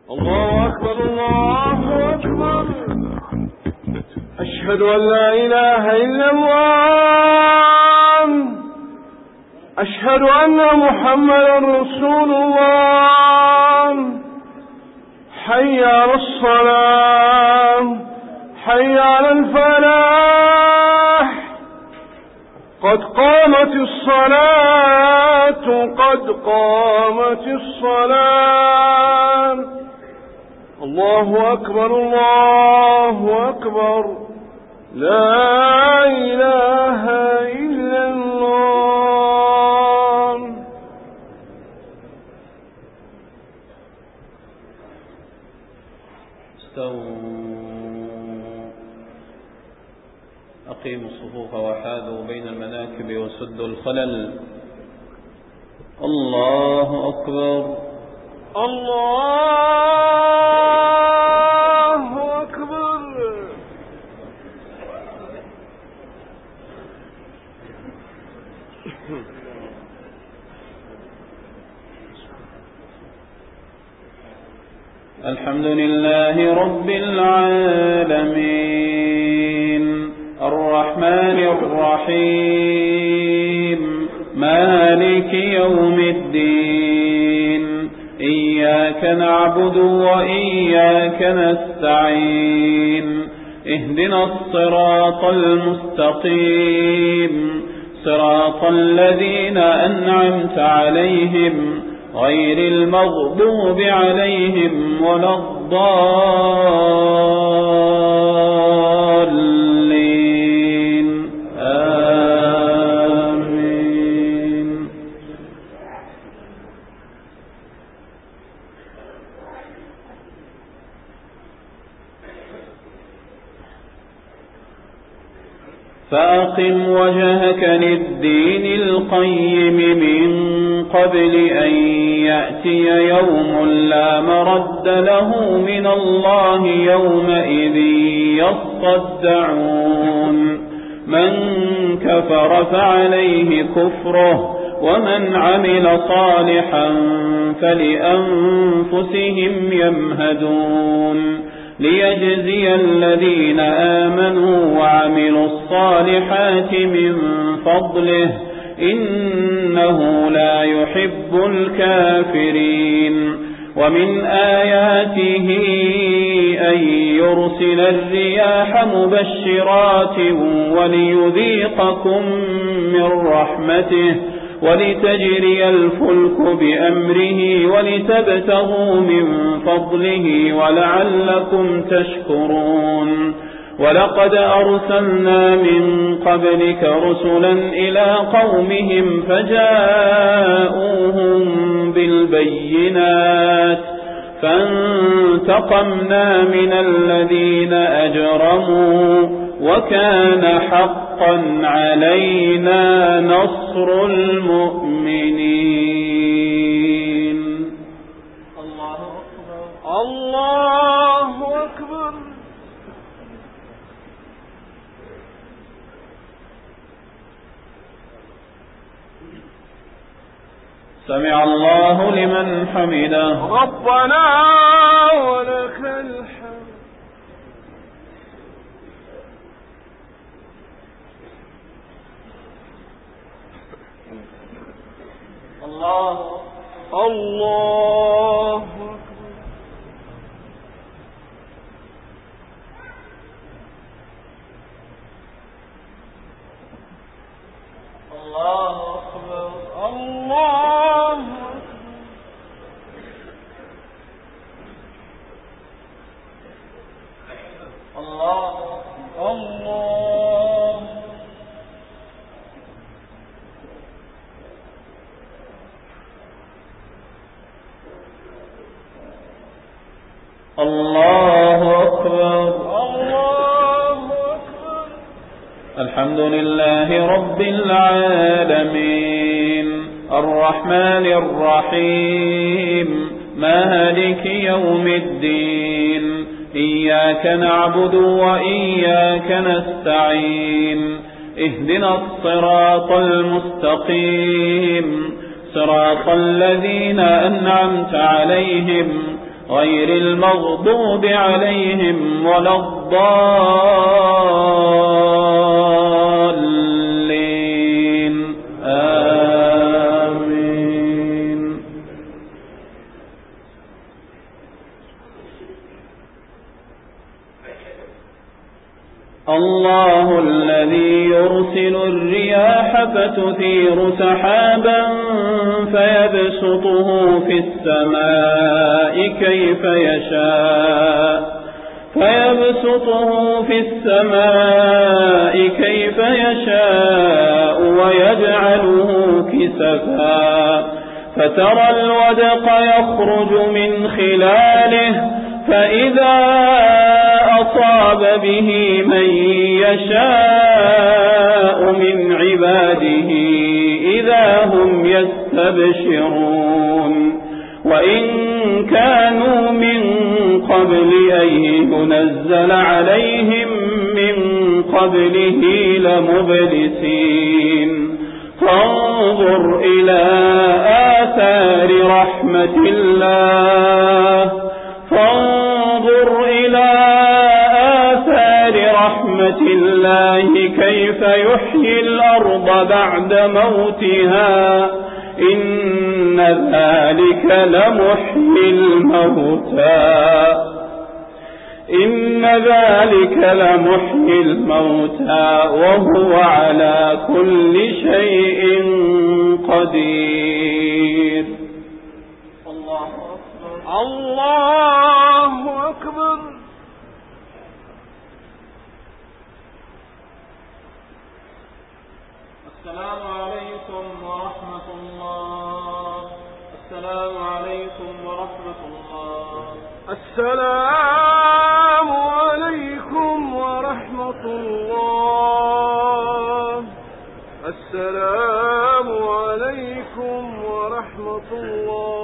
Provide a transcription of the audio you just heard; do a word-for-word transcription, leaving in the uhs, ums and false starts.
الله أكبر الله أكبر. أشهد أن لا إله إلا الله. أشهد أن محمدا رسول الله. حي على الصلاة، حي على الفلاح، قد قامت الصلاة، قد قامت الصلاة. الله أكبر الله أكبر. لا إله إلا الله. استووا، أقيموا الصفوف وحاذوا بين المناكب وسدوا الخلل. الله أكبر الله أكبر. الحمد لله رب العالمين الرحمن الرحيم مالك يوم الدين. إياك نعبد وإياك نستعين. اهدنا الصراط المستقيم، صراط الذين أنعمت عليهم غير المغضوب عليهم ولا الضالين. آمين. فأقم وجهك للدين القيم من قبل أن يأتي يوم لا مرد له من الله يومئذ يصدعون. من كفر فعليه كفره ومن عمل صالحا فلأنفسهم يمهدون. ليجزي الذين آمنوا وعملوا الصالحات من فضله إنه لا يحب الكافرين. ومن آياته أن يرسل الرياح مبشرات وليذيقكم من رحمته ولتجري الفلك بأمره ولتبتغوا من فضله ولعلكم تشكرون. ولقد أرسلنا من قبلك رسلا إلى قومهم فجاءوهم بالبينات فانتقمنا من الذين أجرموا وكان حقا علينا نصر المؤمنين. الله أكبر الله أكبر. سمع الله لمن حمده. ربنا ولك الحمد. الله الله الله أكبر الله الله الله. الله أكبر الله أكبر. الحمد لله رب العالمين الرحمن الرحيم مالك يوم الدين. إياك نعبد وإياك نستعين. اهدنا الصراط المستقيم، صراط الذين أنعمت عليهم غير المغضوب عليهم ولا الضالين آمين. الله الذي يرسل الرياح فتثير سحابا فيبسطه في السماء كيف يشاء فيبسطه في السماء كيف يشاء ويجعله كسفا فترى الودق يخرج من خلاله فإذا أصاب به من يشاء من عباده إذا هم يستبشرون وإن كانوا من قبل أن ينزل عليهم من قبله لمبلسين فانظر إلى آثار رحمة الله فانظر إلى آثار رحمة الله كيف يحيي الأرض بعد موتها إن ذلك لمحيي الموتى إن ذلك لمحيي الموتى وهو على كل شيء قدير. الله أكبر الله أكبر. السلام عليكم ورحمة الله. السلام عليكم ورحمة الله. السلام عليكم ورحمة الله. السلام عليكم ورحمة الله.